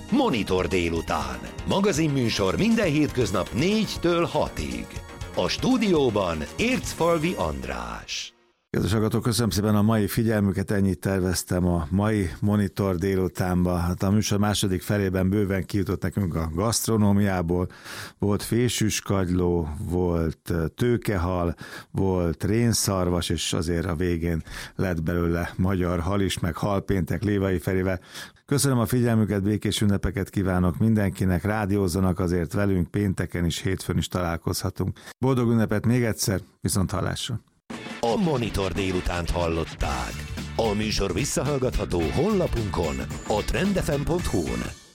Monitor délután. Magazinműsor minden hétköznap 4-től 6-ig. A stúdióban Ércfalvi András. Kedves hallgatók, köszönöm szépen a mai figyelmüket, ennyit terveztem a mai Monitor délutánba. Hát a műsor második felében bőven kijutott nekünk a gasztronómiából. Volt fésűskagyló, volt tőkehal, volt rénszarvas, és azért a végén lett belőle magyar hal is, meg halpéntek Lévai Ferivel. Köszönöm a figyelmüket, békés ünnepeket kívánok mindenkinek, rádiózzanak azért velünk, pénteken is, hétfőn is találkozhatunk. Boldog ünnepet még egyszer, viszont hallásra! A Monitor délutánt hallották. A műsor visszahallgatható honlapunkon, a trendfm.hu-n.